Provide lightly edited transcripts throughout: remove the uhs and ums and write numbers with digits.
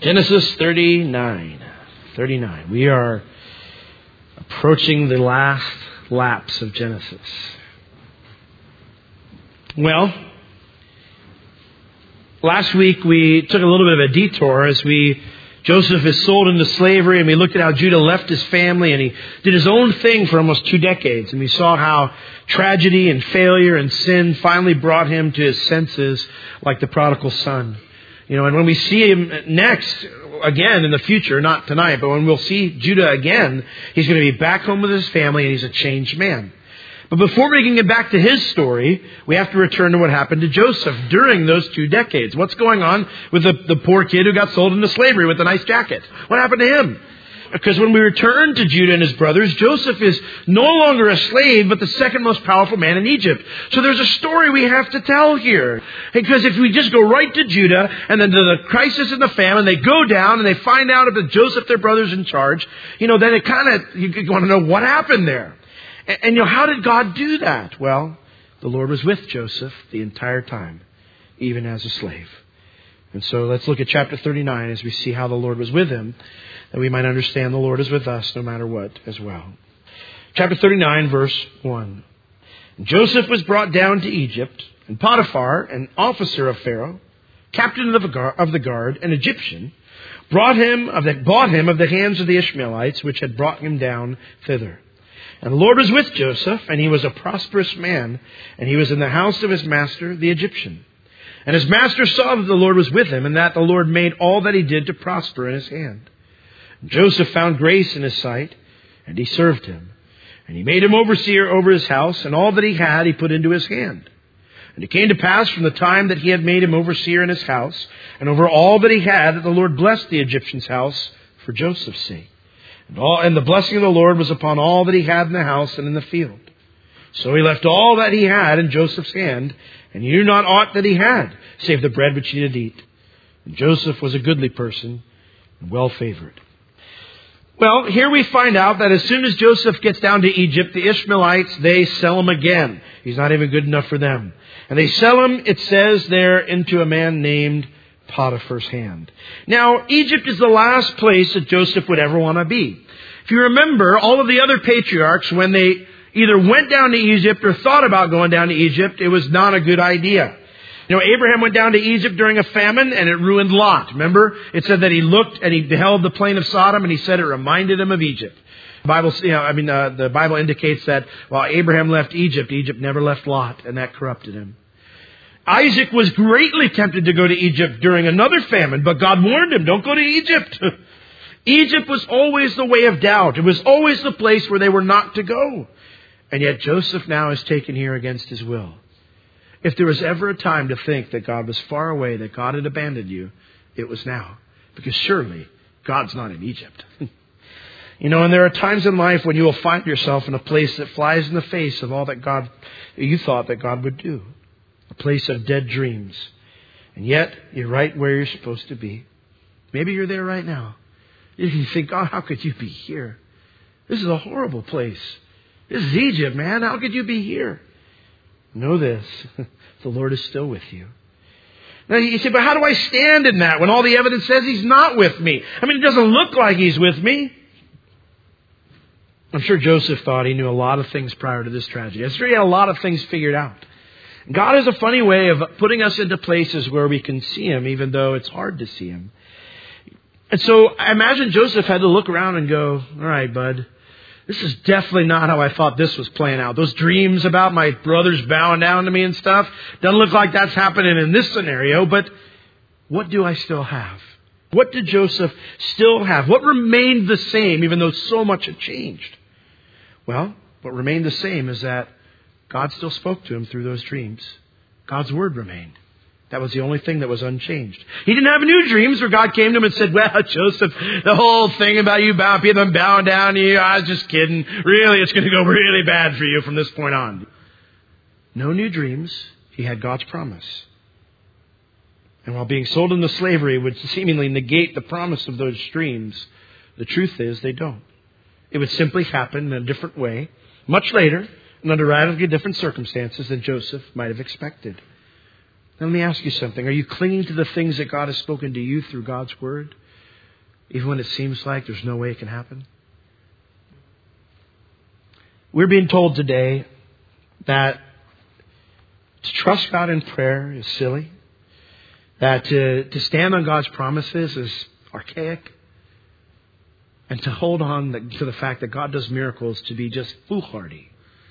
Genesis 39. We are approaching the last lapse of Genesis. Well, last week we took a little bit of a detour as Joseph is sold into slavery, and we looked at how Judah left his family and he did his own thing for almost 2 decades. And we saw how tragedy and failure and sin finally brought him to his senses like the prodigal son. And when we see him next, again in the future, not tonight, but when we'll see Judah again, he's going to be back home with his family and he's a changed man. But before we can get back to his story, we have to return to what happened to Joseph during those 2 decades. What's going on with the poor kid who got sold into slavery with a nice jacket? What happened to him? Because when we return to Judah and his brothers, Joseph is no longer a slave, but the second most powerful man in Egypt. So there's a story we have to tell here. Because if we just go right to Judah and then to the crisis and the famine, they go down and they find out that Joseph, their brother's in charge, then it you want to know what happened there. And how did God do that? Well, the Lord was with Joseph the entire time, even as a slave. And so let's look at chapter 39 as we see how the Lord was with him, that we might understand the Lord is with us no matter what as well. Chapter 39, verse 1. Joseph was brought down to Egypt, and Potiphar, an officer of Pharaoh, captain of the guard, an Egyptian, bought him of the hands of the Ishmaelites, which had brought him down thither. And the Lord was with Joseph, and he was a prosperous man, and he was in the house of his master, the Egyptian. And his master saw that the Lord was with him, and that the Lord made all that he did to prosper in his hand. And Joseph found grace in his sight, and he served him. And he made him overseer over his house, and all that he had he put into his hand. And it came to pass from the time that he had made him overseer in his house, and over all that he had, that the Lord blessed the Egyptian's house for Joseph's sake. And the blessing of the Lord was upon all that he had in the house and in the field. So he left all that he had in Joseph's hand, and he knew not aught that he had, save the bread which he did eat. And Joseph was a goodly person and well favored. Well, here we find out that as soon as Joseph gets down to Egypt, the Ishmaelites, they sell him again. He's not even good enough for them. And they sell him, it says there, into a man named Potiphar's hand. Now, Egypt is the last place that Joseph would ever want to be. If you remember, all of the other patriarchs, when they either went down to Egypt or thought about going down to Egypt, it was not a good idea. Abraham went down to Egypt during a famine and it ruined Lot. Remember? It said that he looked and he beheld the plain of Sodom and he said it reminded him of Egypt. The Bible indicates that while Abraham left Egypt, Egypt never left Lot, and that corrupted him. Isaac was greatly tempted to go to Egypt during another famine, but God warned him, don't go to Egypt. Egypt was always the way of doubt. It was always the place where they were not to go. And yet Joseph now is taken here against his will. If there was ever a time to think that God was far away, that God had abandoned you, it was now. Because surely God's not in Egypt. And there are times in life when you will find yourself in a place that flies in the face of all that you thought that God would do. A place of dead dreams. And yet, you're right where you're supposed to be. Maybe you're there right now. You think, God, how could you be here? This is a horrible place. This is Egypt, man. How could you be here? Know this. The Lord is still with you. Now you say, but how do I stand in that when all the evidence says He's not with me? It doesn't look like He's with me. I'm sure Joseph thought he knew a lot of things prior to this tragedy. I'm sure he had a lot of things figured out. God has a funny way of putting us into places where we can see Him, even though it's hard to see Him. And so I imagine Joseph had to look around and go, all right, bud, this is definitely not how I thought this was playing out. Those dreams about my brothers bowing down to me and stuff, doesn't look like that's happening in this scenario, but what do I still have? What did Joseph still have? What remained the same, even though so much had changed? Well, what remained the same is that God still spoke to him through those dreams. God's word remained. That was the only thing that was unchanged. He didn't have new dreams where God came to him and said, well, Joseph, the whole thing about you bowing down to you, I was just kidding. Really, it's going to go really bad for you from this point on. No new dreams. He had God's promise. And while being sold into slavery would seemingly negate the promise of those dreams, the truth is they don't. It would simply happen in a different way, much later, and under radically different circumstances than Joseph might have expected. Now, let me ask you something. Are you clinging to the things that God has spoken to you through God's Word? even when it seems like there's no way it can happen? We're being told today that to trust God in prayer is silly, that to stand on God's promises is archaic, and to hold on to the fact that God does miracles to be just foolhardy.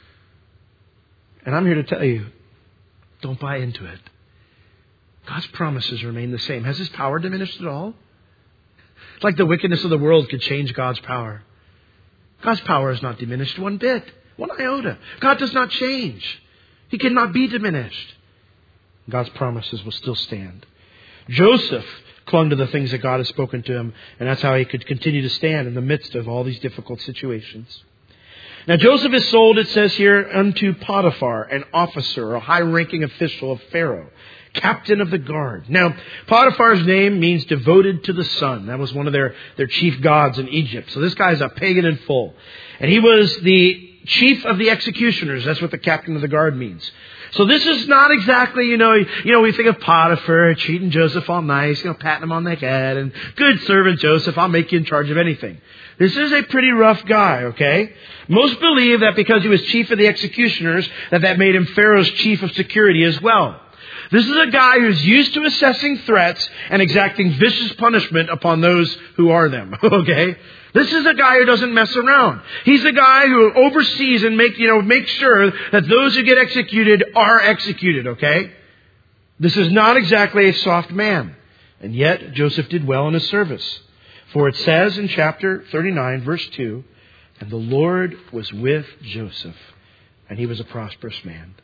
And I'm here to tell you, don't buy into it. God's promises remain the same. Has His power diminished at all? It's like the wickedness of the world could change God's power. God's power is not diminished one bit, one iota. God does not change. He cannot be diminished. God's promises will still stand. Joseph clung to the things that God has spoken to him, and that's how he could continue to stand in the midst of all these difficult situations. Now Joseph is sold, it says here, unto Potiphar, an officer, a high-ranking official of Pharaoh, captain of the guard. Now, Potiphar's name means devoted to the sun. That was one of their chief gods in Egypt. So this guy's a pagan in full. And he was the chief of the executioners. That's what the captain of the guard means. So this is not exactly, we think of Potiphar treating Joseph all nice, patting him on the head, and good servant Joseph, I'll make you in charge of anything. This is a pretty rough guy, okay? Most believe that because he was chief of the executioners, that made him Pharaoh's chief of security as well. This is a guy who's used to assessing threats and exacting vicious punishment upon those who are them, okay? This is a guy who doesn't mess around. He's the guy who oversees and makes sure that those who get executed are executed, okay? This is not exactly a soft man. And yet, Joseph did well in his service. For it says in chapter 39, verse 2, and the Lord was with Joseph, and he was a prosperous man.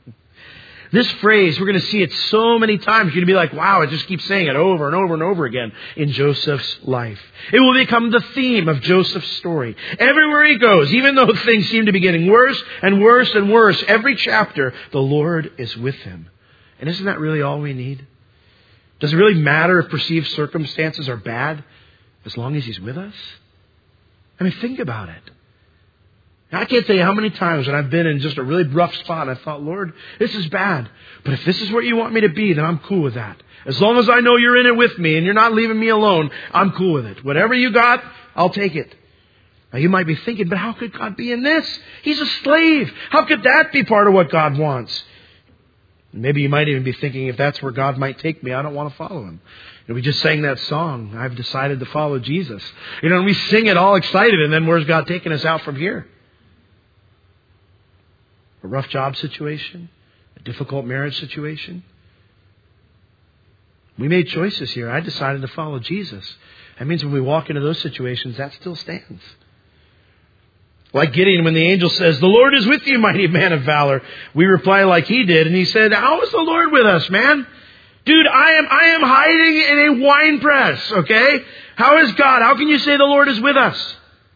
This phrase, we're going to see it so many times. You're going to be like, wow, it just keeps saying it over and over and over again in Joseph's life. It will become the theme of Joseph's story. Everywhere he goes, even though things seem to be getting worse and worse and worse, every chapter, the Lord is with him. And isn't that really all we need? Does it really matter if perceived circumstances are bad as long as He's with us? I mean, think about it. Now, I can't tell you how many times when I've been in just a really rough spot, I thought, Lord, this is bad. But if this is where you want me to be, then I'm cool with that. As long as I know you're in it with me and you're not leaving me alone, I'm cool with it. Whatever you got, I'll take it. Now, you might be thinking, but how could God be in this? He's a slave. How could that be part of what God wants? Maybe you might even be thinking, if that's where God might take me, I don't want to follow Him. We just sang that song, I've decided to follow Jesus. And we sing it all excited, and then where's God taking us out from here? A rough job situation? A difficult marriage situation? We made choices here. I decided to follow Jesus. That means when we walk into those situations, that still stands. Like Gideon, when the angel says, the Lord is with you, mighty man of valor, we reply like he did, and he said, how is the Lord with us, man? Dude, I am hiding in a wine press, okay? How is God? How can you say the Lord is with us?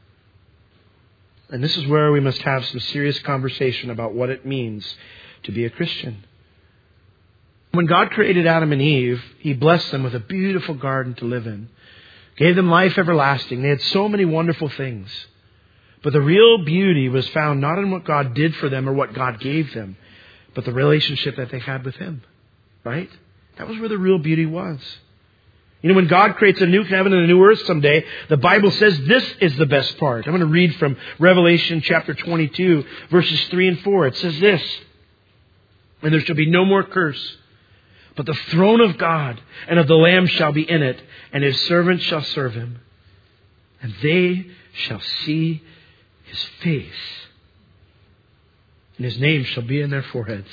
And this is where we must have some serious conversation about what it means to be a Christian. When God created Adam and Eve, He blessed them with a beautiful garden to live in. Gave them life everlasting. They had so many wonderful things. But the real beauty was found not in what God did for them or what God gave them, but the relationship that they had with Him. Right? That was where the real beauty was. When God creates a new heaven and a new earth someday, the Bible says this is the best part. I'm going to read from Revelation chapter 22, verses 3 and 4. It says this, and there shall be no more curse, but the throne of God and of the Lamb shall be in it, and His servants shall serve Him, and they shall see His face, and His name shall be in their foreheads.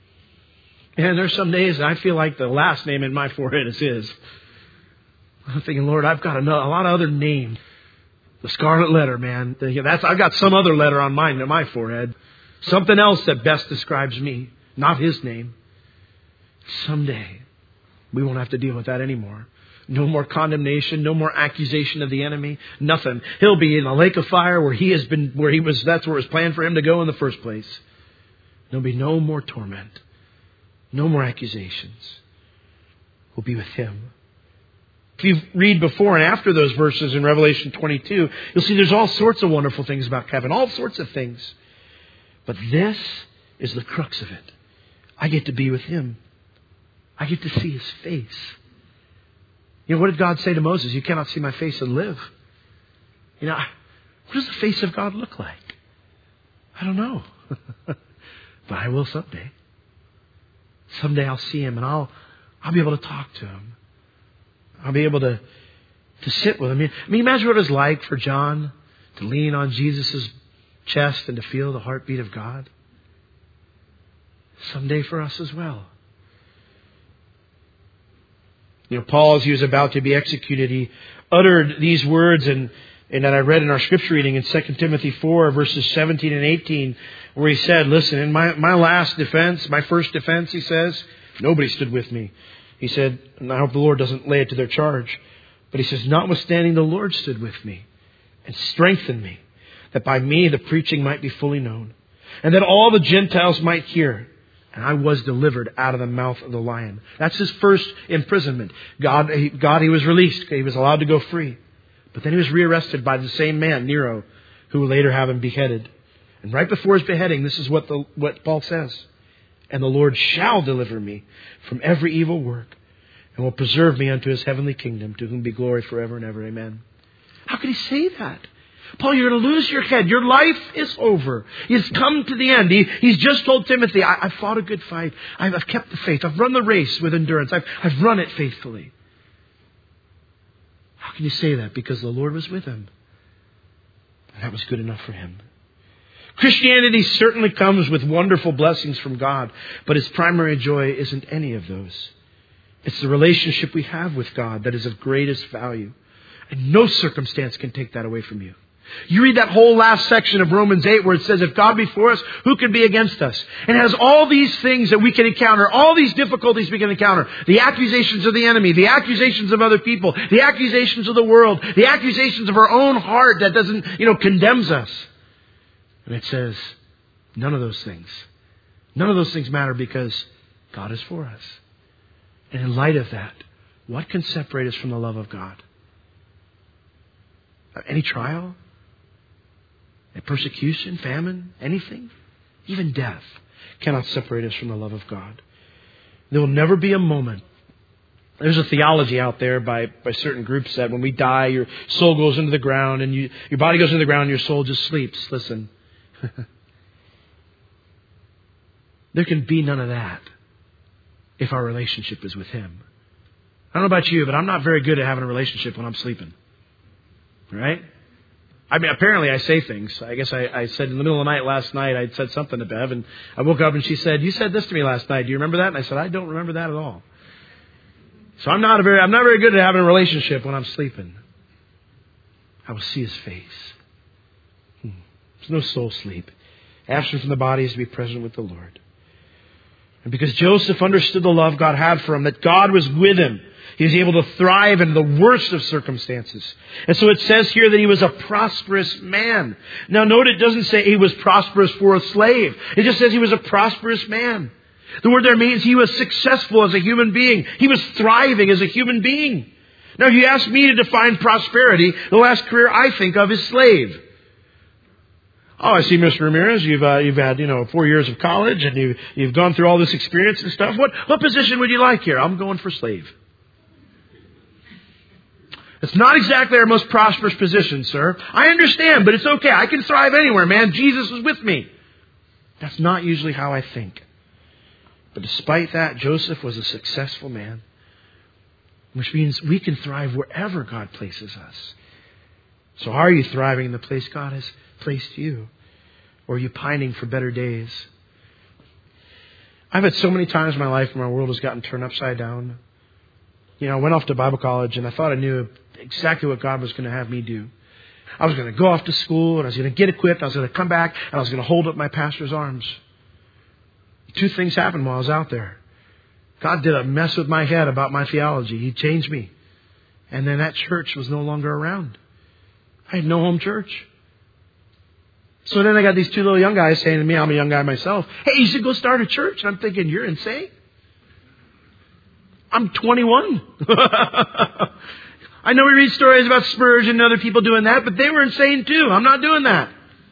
And there's some days I feel like the last name in my forehead is His. I'm thinking, Lord, I've got a lot of other names. The scarlet letter, man. I've got some other letter on my forehead. Something else that best describes me, not His name. Someday, we won't have to deal with that anymore. No more condemnation, no more accusation of the enemy, nothing. He'll be in a lake of fire that's where it was planned for him to go in the first place. There'll be no more torment, no more accusations. We'll be with Him. If you read before and after those verses in Revelation 22, you'll see there's all sorts of wonderful things about heaven, all sorts of things. But this is the crux of it. I get to be with Him. I get to see His face. What did God say to Moses? You cannot see my face and live. What does the face of God look like? I don't know. But I will someday. Someday I'll see Him and I'll be able to talk to Him. I'll be able to sit with Him. Imagine what it was like for John to lean on Jesus' chest and to feel the heartbeat of God. Someday for us as well. Paul, as he was about to be executed, he uttered these words and that I read in our scripture reading in 2 Timothy 4, verses 17 and 18, where he said, listen, in my last defense, my first defense, he says, nobody stood with me. He said, and I hope the Lord doesn't lay it to their charge. But he says, notwithstanding, the Lord stood with me and strengthened me, that by me the preaching might be fully known, and that all the Gentiles might hear. And I was delivered out of the mouth of the lion. That's his first imprisonment. He was released. He was allowed to go free. But then he was rearrested by the same man, Nero, who would later have him beheaded. And right before his beheading, this is what Paul says. And the Lord shall deliver me from every evil work, and will preserve me unto His heavenly kingdom, to whom be glory forever and ever. Amen. How could he say that? Paul, you're going to lose your head. Your life is over. He's come to the end. He's just told Timothy, I've fought a good fight. I've kept the faith. I've run the race with endurance. I've run it faithfully. How can you say that? Because the Lord was with him. And that was good enough for him. Christianity certainly comes with wonderful blessings from God, but its primary joy isn't any of those. It's the relationship we have with God that is of greatest value. And no circumstance can take that away from you. You read that whole last section of Romans 8 where it says, if God be for us, who can be against us? And it has all these things that we can encounter, all these difficulties we can encounter. The accusations of the enemy, the accusations of other people, the accusations of the world, the accusations of our own heart that doesn't, condemns us. And it says, none of those things matter because God is for us. And in light of that, what can separate us from the love of God? Any trial? A persecution, famine, anything? Even death cannot separate us from the love of God. There will never be a moment. There's a theology out there by certain groups that when we die, your soul goes into the ground and your body goes into the ground and your soul just sleeps. Listen. There can be none of that if our relationship is with Him. I don't know about you, but I'm not very good at having a relationship when I'm sleeping. Right? Apparently I say things. I guess I said in the middle of the night last night, I said something to Bev, and I woke up and she said, you said this to me last night. Do you remember that? And I said, I don't remember that at all. So I'm not very good at having a relationship when I'm sleeping. I will see His face. There's no soul sleep. Absent from the body is to be present with the Lord. And because Joseph understood the love God had for him, that God was with him, he was able to thrive in the worst of circumstances. And so it says here that he was a prosperous man. Now note, it doesn't say he was prosperous for a slave. It just says he was a prosperous man. The word there means he was successful as a human being. He was thriving as a human being. Now if you ask me to define prosperity, the last career I think of is slave. Oh, I see, Mr. Ramirez, you've had 4 years of college and you've gone through all this experience and stuff. What position would you like here? I'm going for slave. It's not exactly our most prosperous position, sir. I understand, but it's okay. I can thrive anywhere, man. Jesus is with me. That's not usually how I think. But despite that, Joseph was a successful man, which means we can thrive wherever God places us. So are you thriving in the place God has placed you? Or are you pining for better days? I've had so many times in my life when my world has gotten turned upside down. I went off to Bible college and I thought I knew exactly what God was going to have me do. I was going to go off to school and I was going to get equipped. I was going to come back and I was going to hold up my pastor's arms. 2 things happened while I was out there. God did a mess with my head about my theology. He changed me. And then that church was no longer around. I had no home church. So then I got these 2 little young guys saying to me, I'm a young guy myself, hey, you should go start a church. And I'm thinking, you're insane. I'm 21. I know we read stories about Spurgeon and other people doing that, but they were insane too. I'm not doing that.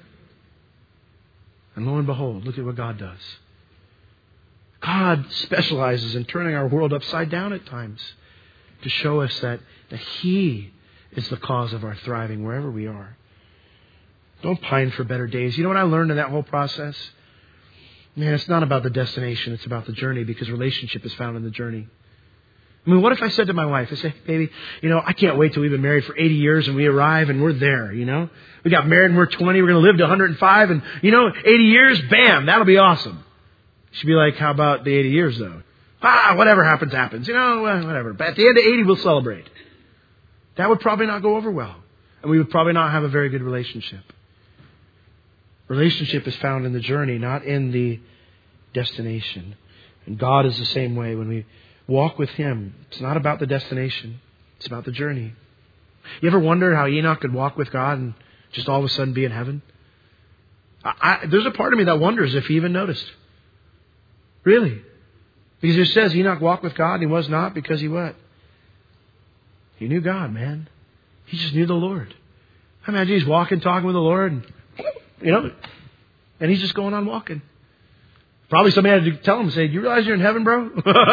And lo and behold, look at what God does. God specializes in turning our world upside down at times. to show us that He is the cause of our thriving wherever we are. Don't pine for better days. You know what I learned in that whole process? Man, it's not about the destination. It's about the journey, because relationship is found in the journey. I mean, what if I said to my wife, I say, baby, I can't wait till we've been married for 80 years and we arrive and we're there, We got married and we're 20, we're going to live to 105 and, 80 years, bam, that'll be awesome. She'd be like, how about the 80 years though? Whatever happens, happens. Whatever. But at the end of 80, we'll celebrate. That would probably not go over well. And we would probably not have a very good relationship. Relationship is found in the journey, not in the destination. And God is the same way. When we walk with Him, it's not about the destination. It's about the journey. You ever wonder how Enoch could walk with God and just all of a sudden be in heaven? There's a part of me that wonders if he even noticed. Really. Because it says Enoch walked with God and he was not because he what? He knew God, man. He just knew the Lord. I imagine he's walking, talking with the Lord, and, and he's just going on walking. Probably somebody had to tell him, say, do you realize you're in heaven, bro?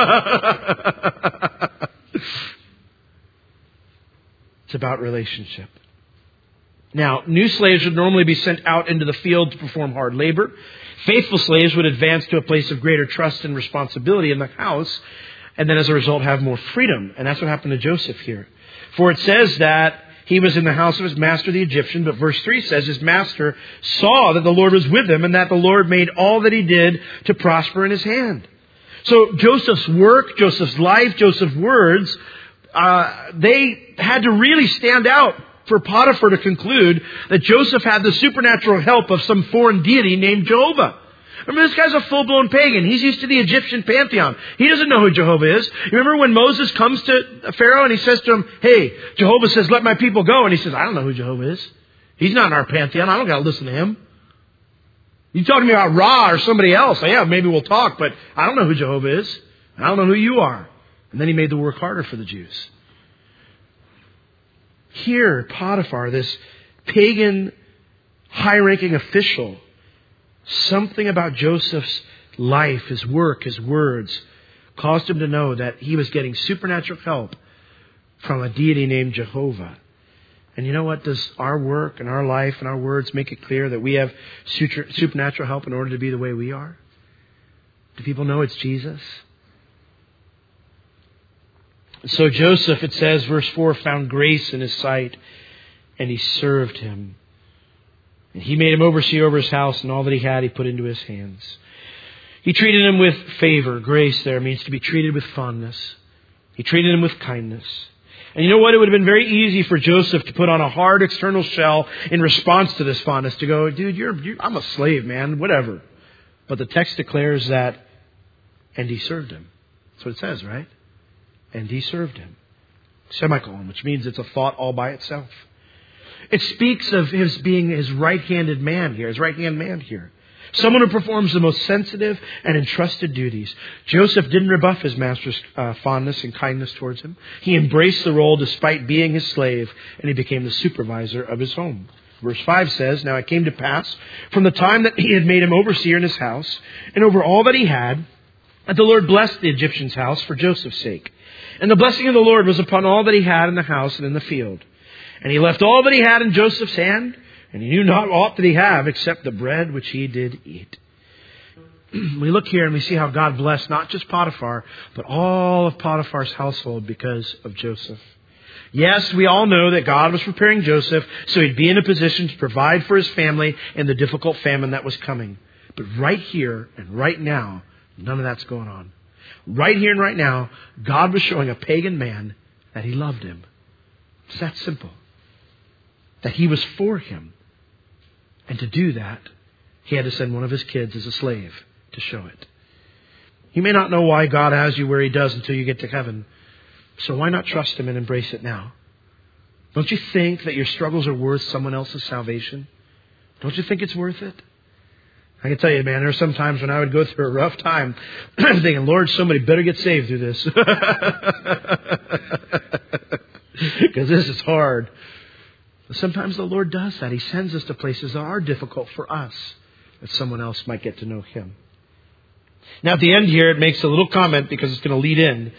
It's about relationship. Now, new slaves would normally be sent out into the field to perform hard labor. Faithful slaves would advance to a place of greater trust and responsibility in the house, and then as a result have more freedom. And that's what happened to Joseph here. For it says that he was in the house of his master, the Egyptian, but verse 3 says his master saw that the Lord was with him and that the Lord made all that he did to prosper in his hand. So Joseph's work, Joseph's life, Joseph's words, they had to really stand out for Potiphar to conclude that Joseph had the supernatural help of some foreign deity named Jehovah. Remember, this guy's a full-blown pagan. He's used to the Egyptian pantheon. He doesn't know who Jehovah is. You remember when Moses comes to Pharaoh and he says to him, hey, Jehovah says, let my people go. And he says, I don't know who Jehovah is. He's not in our pantheon. I don't got to listen to him. You talking to me about Ra or somebody else? Yeah, maybe we'll talk, but I don't know who Jehovah is. I don't know who you are. And then he made the work harder for the Jews. Here, Potiphar, this pagan, high-ranking official, something about Joseph's life, his work, his words, caused him to know that he was getting supernatural help from a deity named Jehovah. And you know what? Does our work and our life and our words make it clear that we have supernatural help in order to be the way we are? Do people know it's Jesus? So Joseph, it says, verse 4, found grace in his sight, and he served him. And he made him overseer over his house, and all that he had he put into his hands. He treated him with favor. Grace there means to be treated with fondness. He treated him with kindness. And you know what? It would have been very easy for Joseph to put on a hard external shell in response to this fondness, to go, dude, I'm a slave, man, whatever. But the text declares that, and he served him. That's what it says, right? And he served him. Semicolon, which means it's a thought all by itself. It speaks of his being his right-handed man here, his right-hand man here. Someone who performs the most sensitive and entrusted duties. Joseph didn't rebuff his master's fondness and kindness towards him. He embraced the role despite being his slave, and he became the supervisor of his home. Verse 5 says, now it came to pass, from the time that he had made him overseer in his house, and over all that he had, that the Lord blessed the Egyptian's house for Joseph's sake. And the blessing of the Lord was upon all that he had in the house and in the field. And he left all that he had in Joseph's hand, and he knew not aught did he have except the bread which he did eat. We look here and we see how God blessed not just Potiphar, but all of Potiphar's household because of Joseph. Yes, we all know that God was preparing Joseph so he'd be in a position to provide for his family in the difficult famine that was coming. But right here and right now, none of that's going on. Right here and right now, God was showing a pagan man that he loved him. It's that simple. That he was for him. And to do that, he had to send one of his kids as a slave to show it. You may not know why God has you where he does until you get to heaven. So why not trust him and embrace it now? Don't you think that your struggles are worth someone else's salvation? Don't you think it's worth it? I can tell you, man, there are some times when I would go through a rough time. I'm thinking, Lord, somebody better get saved through this. Because this is hard. But sometimes the Lord does that. He sends us to places that are difficult for us, that someone else might get to know him. Now at the end here, it makes a little comment because it's going to lead in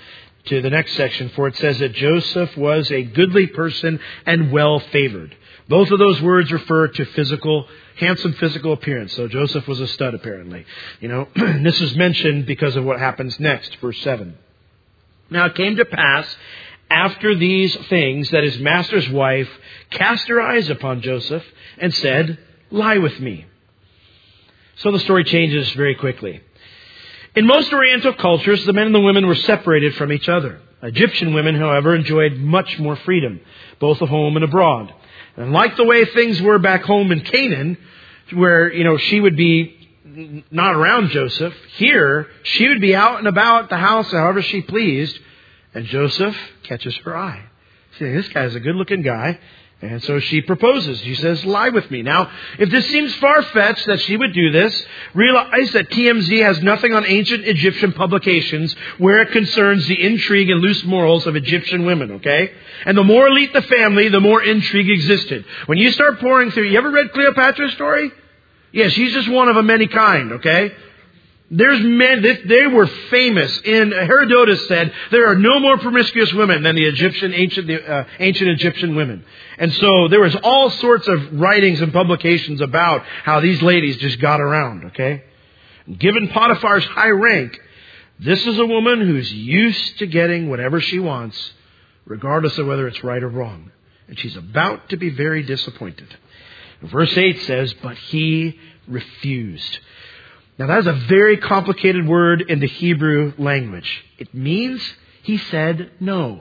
to the next section, for it says that Joseph was a goodly person and well favored. Both of those words refer to handsome physical appearance. So Joseph was a stud, apparently. This is mentioned because of what happens next, verse 7. Now it came to pass after these things that his master's wife cast her eyes upon Joseph and said, "Lie with me." So the story changes very quickly. In most Oriental cultures, the men and the women were separated from each other. Egyptian women, however, enjoyed much more freedom, both at home and abroad. And like the way things were back home in Canaan, where, she would be not around Joseph, here, she would be out and about the house however she pleased, and Joseph catches her eye. See, this guy's a good-looking guy. And so she proposes. She says, "Lie with me." Now, if this seems far-fetched that she would do this, realize that TMZ has nothing on ancient Egyptian publications where it concerns the intrigue and loose morals of Egyptian women, okay? And the more elite the family, the more intrigue existed. When you start pouring through, you ever read Cleopatra's story? Yeah, she's just one of a many kind, okay? There's men, they were famous. Herodotus said there are no more promiscuous women than the ancient Egyptian women. And so there was all sorts of writings and publications about how these ladies just got around, okay? Given Potiphar's high rank, this is a woman who's used to getting whatever she wants, regardless of whether it's right or wrong. And she's about to be very disappointed. Verse 8 says, "But he refused." Now that is a very complicated word in the Hebrew language. It means he said no.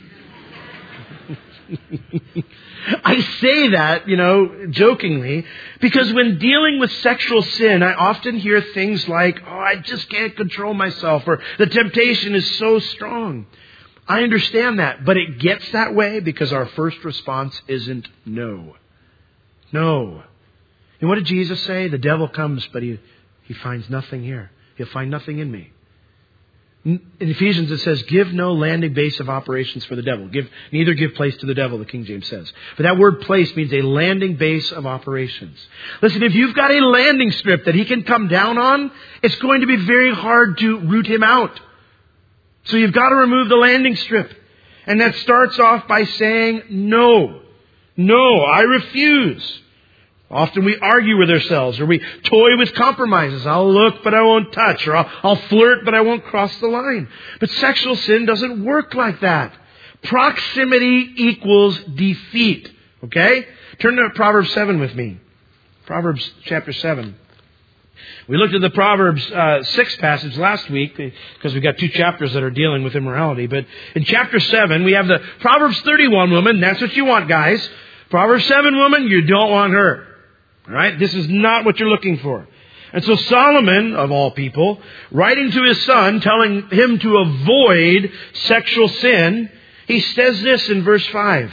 I say that, jokingly, because when dealing with sexual sin, I often hear things like, "I just can't control myself," or "the temptation is so strong." I understand that, but it gets that way because our first response isn't no. No. And what did Jesus say? The devil comes, but he finds nothing here. He'll find nothing in me. In Ephesians it says, "Give no landing base of operations for the devil." Neither give place to the devil, the King James says. But that word place means a landing base of operations. Listen, if you've got a landing strip that he can come down on, it's going to be very hard to root him out. So you've got to remove the landing strip. And that starts off by saying no. No, I refuse. Often we argue with ourselves, or we toy with compromises. I'll look, but I won't touch. Or I'll flirt, but I won't cross the line. But sexual sin doesn't work like that. Proximity equals defeat. Okay? Turn to Proverbs 7 with me. Proverbs chapter 7. We looked at the Proverbs 6 passage last week because we've got 2 chapters that are dealing with immorality. But in chapter 7, we have the Proverbs 31 woman. That's what you want, guys. Proverbs 7 woman, you don't want her. All right? This is not what you're looking for. And so Solomon, of all people, writing to his son, telling him to avoid sexual sin, he says this in verse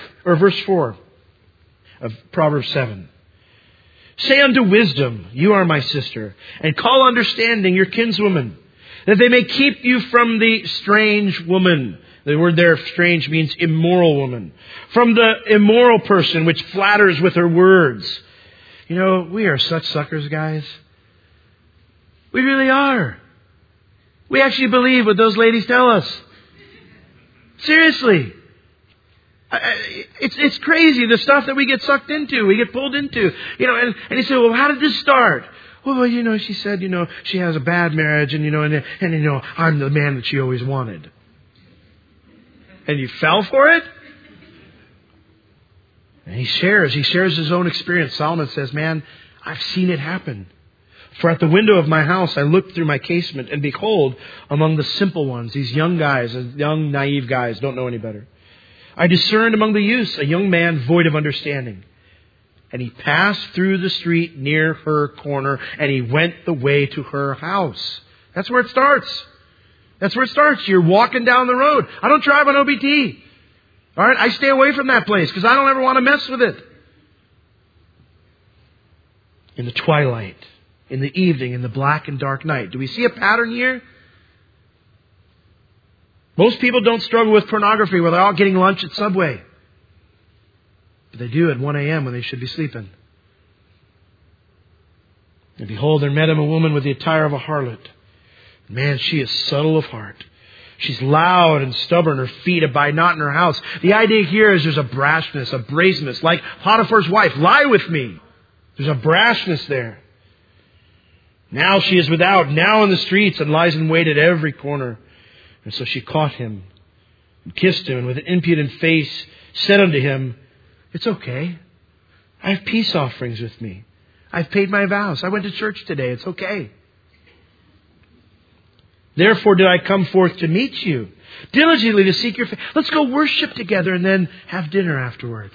4 of Proverbs 7. "Say unto wisdom, you are my sister, and call understanding your kinswoman, that they may keep you from the strange woman." The word there, strange, means immoral woman. "From the immoral person which flatters with her words." We are such suckers, guys. We really are. We actually believe what those ladies tell us. Seriously. It's crazy, the stuff that we get sucked into, we get pulled into. And you say, "Well, how did this start?" Well, she said, she has a bad marriage and I'm the man that she always wanted. And you fell for it? And he shares his own experience. Solomon says, "Man, I've seen it happen. For at the window of my house I looked through my casement, and behold, among the simple ones," these young guys, young naive guys, don't know any better, "I discerned among the youths a young man void of understanding. And he passed through the street near her corner, and he went the way to her house." That's where it starts. That's where it starts. You're walking down the road. I don't drive on OBT. All right, I stay away from that place because I don't ever want to mess with it. In the twilight, in the evening, in the black and dark night. Do we see a pattern here? Most people don't struggle with pornography where they're all getting lunch at Subway. But they do at 1 a.m. when they should be sleeping. "And behold, there met him a woman with the attire of a harlot. Man, she is subtle of heart. She's loud and stubborn. Her feet abide not in her house. The idea here is there's a brashness, a brazenness, like Potiphar's wife. Lie with me. There's a brashness there. Now she is without, now in the streets, and lies in wait at every corner. And so she caught him and kissed him, and with an impudent face said unto him, it's okay. I have peace offerings with me. I've paid my vows. I went to church today. It's okay. Therefore did I come forth to meet you, diligently to seek your face. Let's go worship together and then have dinner afterwards.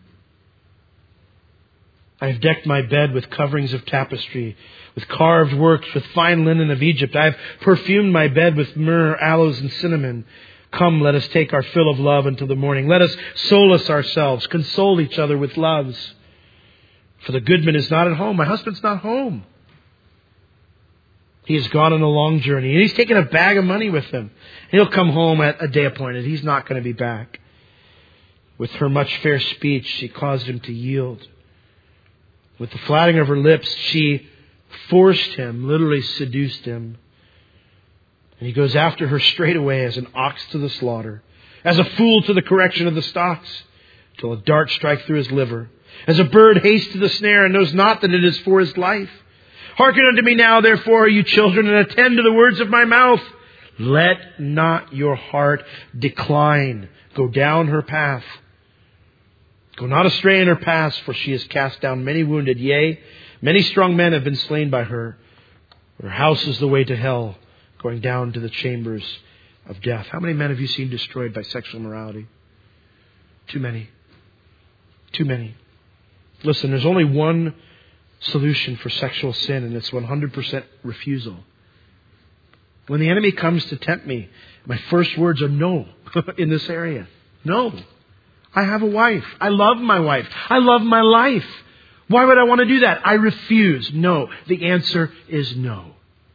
I have decked my bed with coverings of tapestry, with carved works, with fine linen of Egypt. I have perfumed my bed with myrrh, aloes, and cinnamon. Come, let us take our fill of love until the morning. Let us solace ourselves, console each other with loves. For the goodman is not at home. My husband's not home. He has gone on a long journey, and he's taken a bag of money with him. He'll come home at a day appointed. He's not going to be back. With her much fair speech, she caused him to yield. With the flattering of her lips, she forced him, literally seduced him. And he goes after her straightaway as an ox to the slaughter, as a fool to the correction of the stocks, till a dart strike through his liver, as a bird hastes to the snare and knows not that it is for his life. Hearken unto me now, therefore, you children, and attend to the words of my mouth. Let not your heart decline. Go down her path. Go not astray in her paths, for she has cast down many wounded. Yea, many strong men have been slain by her. Her house is the way to hell, going down to the chambers of death. How many men have you seen destroyed by sexual immorality? Too many. Too many. Listen, there's only one solution for sexual sin, and it's 100% refusal. When the enemy comes to tempt me, my first words are no in this area. No. I have a wife. I love my wife. I love my life. Why would I want to do that? I refuse. No. The answer is no.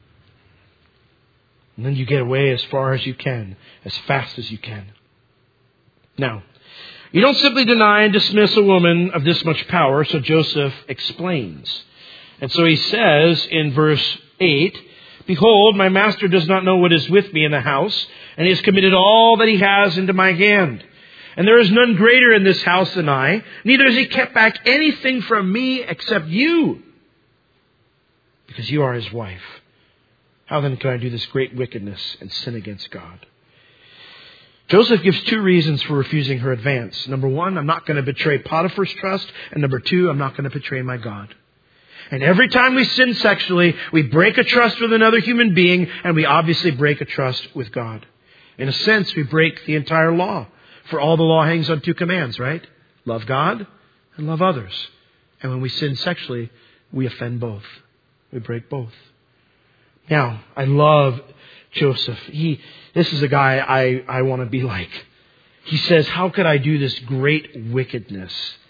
And then you get away as far as you can, as fast as you can. Now, you don't simply deny and dismiss a woman of this much power, so Joseph explains. And so he says in verse 8, Behold, my master does not know what is with me in the house, and he has committed all that he has into my hand. And there is none greater in this house than I, neither has he kept back anything from me except you, because you are his wife. How then can I do this great wickedness and sin against God? Joseph gives two reasons for refusing her advance. Number one, I'm not going to betray Potiphar's trust. And number two, I'm not going to betray my God. And every time we sin sexually, we break a trust with another human being, and we obviously break a trust with God. In a sense, we break the entire law. For all the law hangs on two commands, right? Love God and love others. And when we sin sexually, we offend both. We break both. Now, I love Joseph. This is a guy I want to be like. He says, how could I do this great wickedness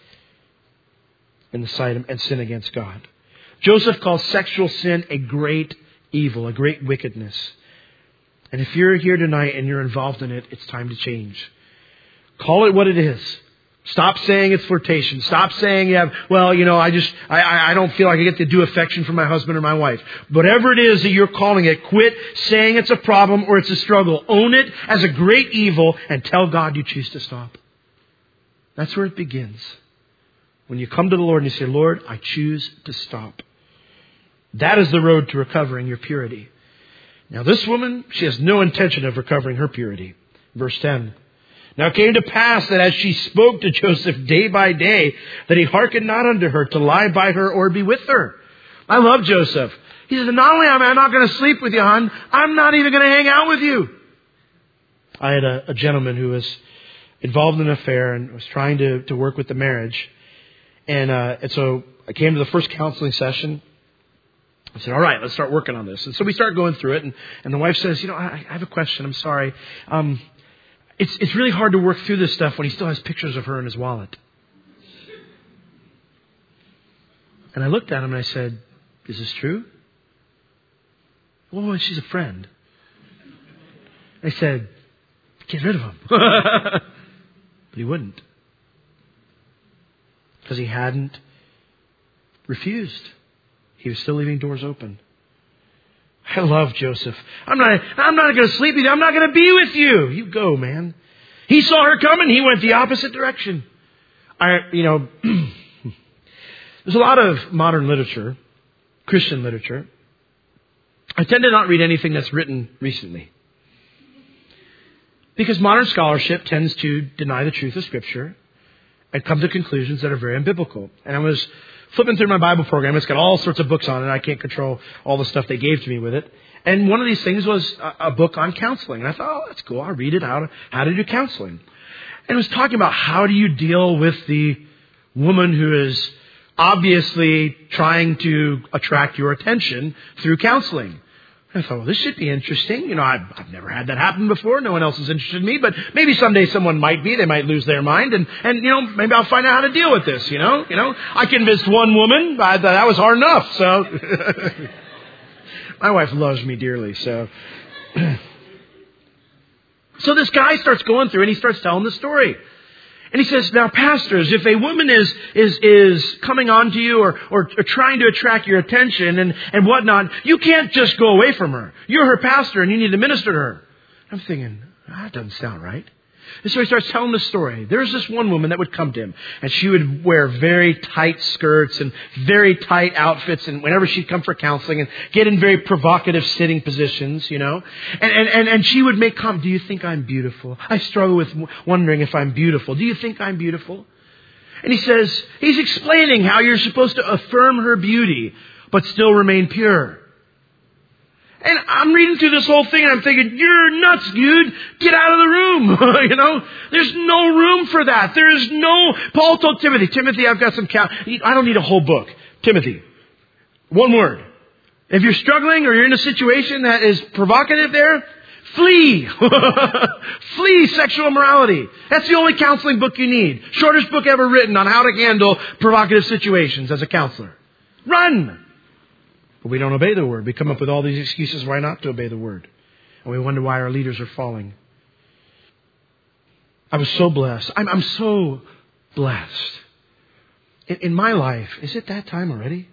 in the sight of, and sin against God? Joseph calls sexual sin a great evil, a great wickedness. And if you're here tonight and you're involved in it, it's time to change. Call it what it is. Stop saying it's flirtation. Stop saying I don't feel like I get to do affection for my husband or my wife. Whatever it is that you're calling it, quit saying it's a problem or it's a struggle. Own it as a great evil and tell God you choose to stop. That's where it begins. When you come to the Lord and you say, Lord, I choose to stop. That is the road to recovering your purity. Now this woman, she has no intention of recovering her purity. Verse 10. Now it came to pass that as she spoke to Joseph day by day, that he hearkened not unto her to lie by her or be with her. I love Joseph. He says, not only am I not going to sleep with you, hon, I'm not even going to hang out with you. I had a gentleman who was involved in an affair and was trying to work with the marriage. And so I came to the first counseling session. I said, all right, let's start working on this. And so we start going through it. And the wife says, I have a question. I'm sorry. It's really hard to work through this stuff when he still has pictures of her in his wallet. And I looked at him and I said, is this true? Well, she's a friend. I said, get rid of him. But he wouldn't. Because he hadn't refused. He was still leaving doors open. I love Joseph. I'm not going to sleep with you. I'm not going to be with you. You go, man. He saw her coming. He went the opposite direction. There's a lot of modern literature, Christian literature. I tend to not read anything that's written recently, because modern scholarship tends to deny the truth of Scripture and come to conclusions that are very unbiblical. And I was flipping through my Bible program. It's got all sorts of books on it. I can't control all the stuff they gave to me with it. And one of these things was a book on counseling. And I thought, oh, that's cool. I'll read it, how to do counseling. And it was talking about how do you deal with the woman who is obviously trying to attract your attention through counseling. I thought, well, this should be interesting. I've never had that happen before. No one else is interested in me, but maybe someday someone might be. They might lose their mind, and maybe I'll find out how to deal with this. I convinced one woman. I thought that was hard enough. So my wife loves me dearly. So this guy starts going through, and he starts telling the story. And he says, now, pastors, if a woman is coming on to you or trying to attract your attention and whatnot, you can't just go away from her. You're her pastor and you need to minister to her. I'm thinking, that doesn't sound right. And so he starts telling the story. There's this one woman that would come to him, and she would wear very tight skirts and very tight outfits, and whenever she'd come for counseling, and get in very provocative sitting positions, and she would make comments. Do you think I'm beautiful? I struggle with wondering if I'm beautiful. Do you think I'm beautiful? And he's explaining how you're supposed to affirm her beauty, but still remain pure. And I'm reading through this whole thing and I'm thinking, you're nuts, dude. Get out of the room. There's no room for that. There is no... Paul told Timothy, I've got some... I don't need a whole book. Timothy, one word. If you're struggling or you're in a situation that is provocative there, flee. Flee sexual immorality. That's the only counseling book you need. Shortest book ever written on how to handle provocative situations as a counselor. Run. But we don't obey the Word. We come up with all these excuses why not to obey the Word. And we wonder why our leaders are falling. I was so blessed. I'm so blessed. In my life, is it that time already?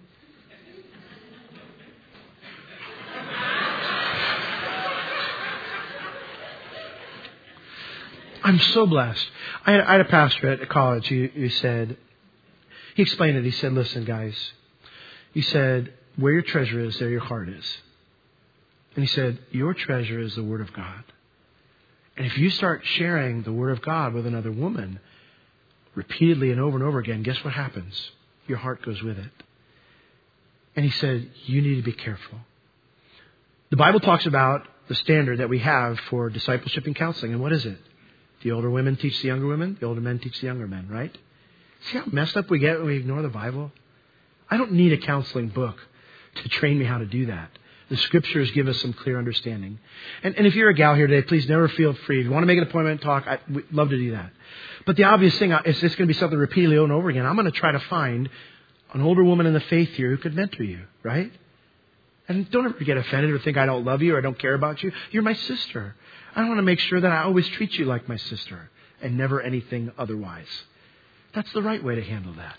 I'm so blessed. I had a pastor at a college who said, he explained it. He said, listen, guys, he said, where your treasure is, there your heart is. And he said, your treasure is the Word of God. And if you start sharing the Word of God with another woman repeatedly and over again, guess what happens? Your heart goes with it. And he said, you need to be careful. The Bible talks about the standard that we have for discipleship and counseling. And what is it? The older women teach the younger women. The older men teach the younger men, right? See how messed up we get when we ignore the Bible? I don't need a counseling book to train me how to do that. The Scriptures give us some clear understanding. And if you're a gal here today, please never feel free. If you want to make an appointment and talk, we'd love to do that. But the obvious thing is it's going to be something repeatedly over and over again. I'm going to try to find an older woman in the faith here who could mentor you, right? And don't ever get offended or think I don't love you or I don't care about you. You're my sister. I want to make sure that I always treat you like my sister and never anything otherwise. That's the right way to handle that.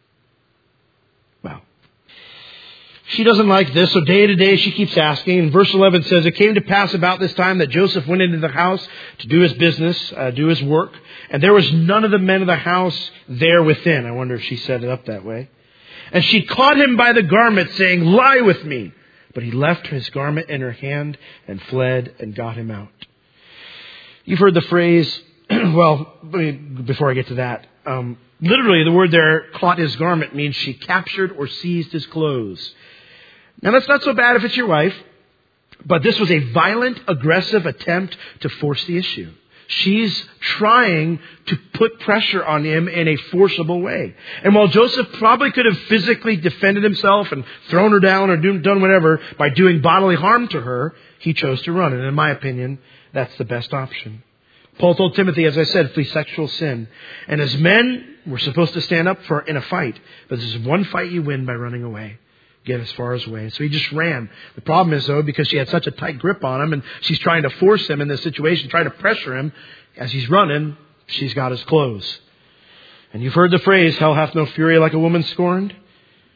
Well, she doesn't like this, so day to day she keeps asking. And verse 11 says, it came to pass about this time that Joseph went into the house to do his business, do his work. And there was none of the men of the house there within. I wonder if she set it up that way. And she caught him by the garment, saying, lie with me. But he left his garment in her hand and fled and got him out. You've heard the phrase, well, before I get to that, literally the word there, caught his garment, means she captured or seized his clothes. Now that's not so bad if it's your wife, but this was a violent, aggressive attempt to force the issue. She's trying to put pressure on him in a forcible way. And while Joseph probably could have physically defended himself and thrown her down or done whatever by doing bodily harm to her, he chose to run. And in my opinion, that's the best option. Paul told Timothy, as I said, flee sexual sin. And as men, we're supposed to stand up in a fight. But this is one fight you win by running away. Get as far as away. So he just ran. The problem is, though, because she had such a tight grip on him and she's trying to force him in this situation, trying to pressure him, as he's running, she's got his clothes. And you've heard the phrase, hell hath no fury like a woman scorned.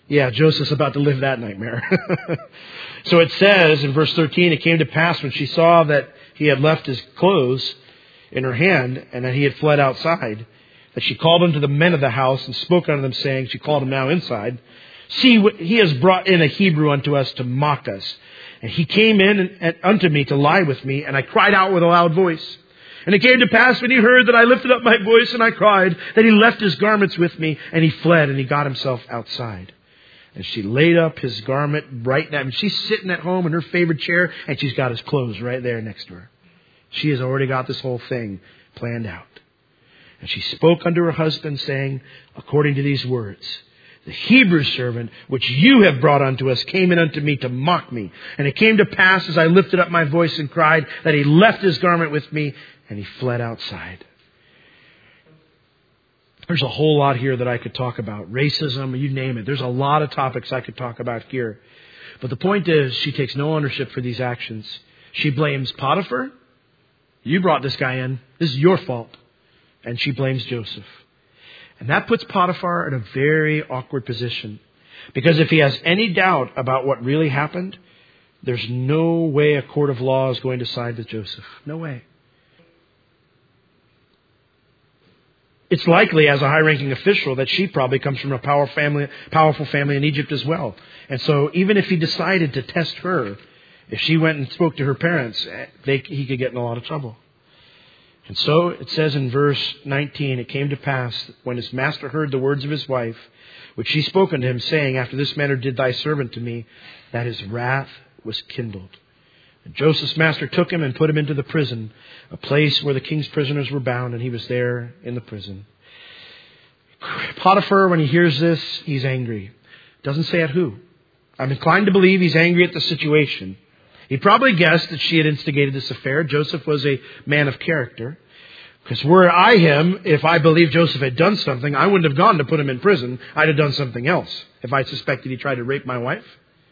Yeah, Joseph's about to live that nightmare. So it says in verse 13, it came to pass when she saw that he had left his clothes in her hand and that he had fled outside, that she called unto the men of the house and spoke unto them, saying, she called him now inside, see, he has brought in a Hebrew unto us to mock us. And he came in unto me to lie with me, and I cried out with a loud voice. And it came to pass when he heard that I lifted up my voice and I cried, that he left his garments with me, and he fled, and he got himself outside. And she laid up his garment right now. I mean, she's sitting at home in her favorite chair, and she's got his clothes right there next to her. She has already got this whole thing planned out. And she spoke unto her husband, saying, according to these words, the Hebrew servant which you have brought unto us came in unto me to mock me. And it came to pass as I lifted up my voice and cried, that he left his garment with me, and he fled outside. There's a whole lot here that I could talk about. Racism, you name it. There's a lot of topics I could talk about here. But the point is, she takes no ownership for these actions. She blames Potiphar. You brought this guy in. This is your fault. And she blames Joseph. And that puts Potiphar in a very awkward position. Because if he has any doubt about what really happened, there's no way a court of law is going to side with Joseph. No way. It's likely, as a high-ranking official, that she probably comes from a powerful family in Egypt as well. And so even if he decided to test her, if she went and spoke to her parents, he could get in a lot of trouble. And so it says in verse 19, it came to pass when his master heard the words of his wife, which she spoke unto him, saying, after this manner did thy servant to me, that his wrath was kindled. And Joseph's master took him and put him into the prison, a place where the king's prisoners were bound, and he was there in the prison. Potiphar, when he hears this, he's angry. Doesn't say at who. I'm inclined to believe he's angry at the situation. He probably guessed that she had instigated this affair. Joseph was a man of character. Because were I him, if I believed Joseph had done something, I wouldn't have gone to put him in prison. I'd have done something else if I suspected he tried to rape my wife.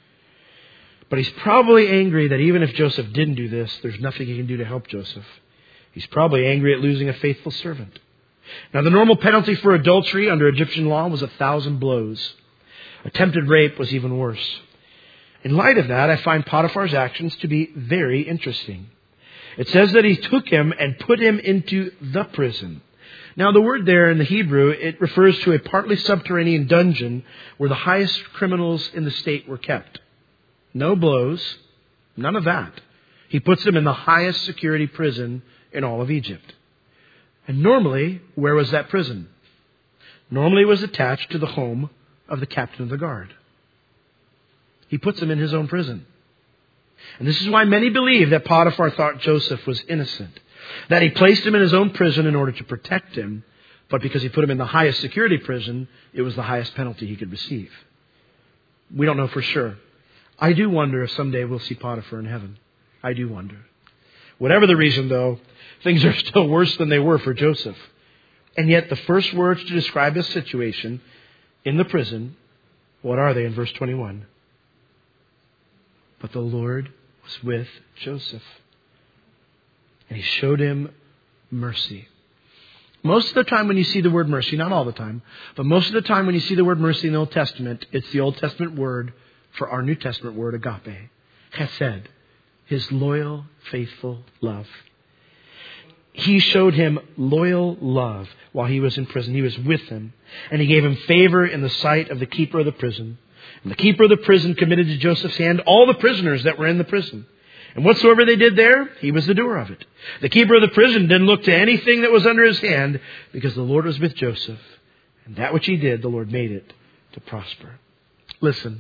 But he's probably angry that even if Joseph didn't do this, there's nothing he can do to help Joseph. He's probably angry at losing a faithful servant. Now, the normal penalty for adultery under Egyptian law was 1,000 blows. Attempted rape was even worse. In light of that, I find Potiphar's actions to be very interesting. It says that he took him and put him into the prison. Now, the word there in the Hebrew, it refers to a partly subterranean dungeon where the highest criminals in the state were kept. No blows, none of that. He puts him in the highest security prison in all of Egypt. And normally, where was that prison? Normally it was attached to the home of the captain of the guard. He puts him in his own prison. And this is why many believe that Potiphar thought Joseph was innocent. That he placed him in his own prison in order to protect him. But because he put him in the highest security prison, it was the highest penalty he could receive. We don't know for sure. I do wonder if someday we'll see Potiphar in heaven. I do wonder. Whatever the reason, though, things are still worse than they were for Joseph. And yet the first words to describe his situation in the prison, what are they in verse 21? But the Lord was with Joseph, and he showed him mercy. Most of the time when you see the word mercy, not all the time, but most of the time when you see the word mercy in the Old Testament, it's the Old Testament word for our New Testament word, agape. Chesed. His loyal, faithful love. He showed him loyal love while he was in prison. He was with him. And he gave him favor in the sight of the keeper of the prison. And the keeper of the prison committed to Joseph's hand all the prisoners that were in the prison. And whatsoever they did there, he was the doer of it. The keeper of the prison didn't look to anything that was under his hand, because the Lord was with Joseph. And that which he did, the Lord made it to prosper. Listen.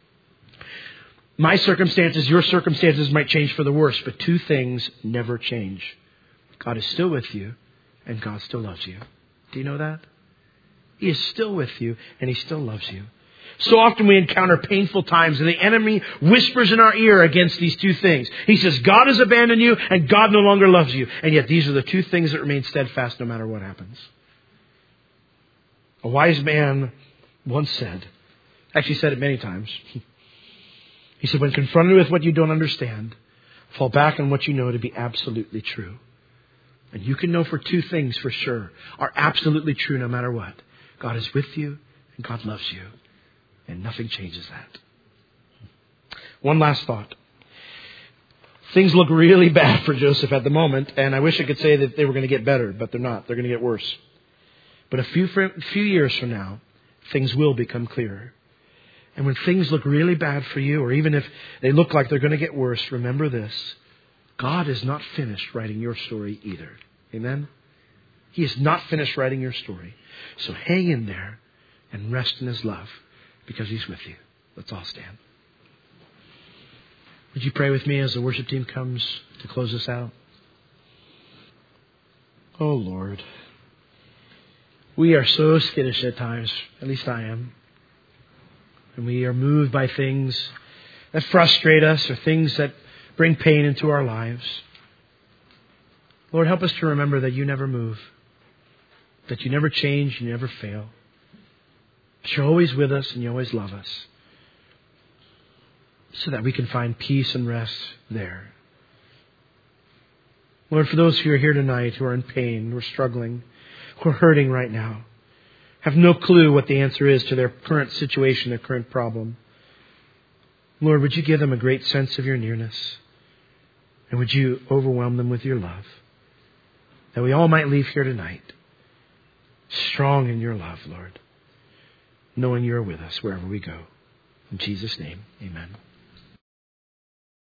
My circumstances, your circumstances might change for the worse, but two things never change. God is still with you, and God still loves you. Do you know that? He is still with you, and He still loves you. So often we encounter painful times, and the enemy whispers in our ear against these two things. He says, God has abandoned you, and God no longer loves you. And yet these are the two things that remain steadfast no matter what happens. A wise man once said, actually said it many times, he said, when confronted with what you don't understand, fall back on what you know to be absolutely true. And you can know for two things for sure are absolutely true no matter what. God is with you and God loves you. And nothing changes that. One last thought. Things look really bad for Joseph at the moment, and I wish I could say that they were going to get better, but they're not. They're going to get worse. But a few years from now, things will become clearer. And when things look really bad for you, or even if they look like they're going to get worse, remember this. God is not finished writing your story either. Amen? He is not finished writing your story. So hang in there and rest in His love, because He's with you. Let's all stand. Would you pray with me as the worship team comes to close us out? Oh, Lord. We are so skittish at times. At least I am. And we are moved by things that frustrate us or things that bring pain into our lives. Lord, help us to remember that You never move. That You never change, You never fail. That You're always with us and You always love us. So that we can find peace and rest there. Lord, for those who are here tonight who are in pain, who are struggling, who are hurting right now, have no clue what the answer is to their current situation, their current problem. Lord, would You give them a great sense of Your nearness? And would You overwhelm them with Your love? That we all might leave here tonight strong in Your love, Lord, knowing You're with us wherever we go. In Jesus' name, amen.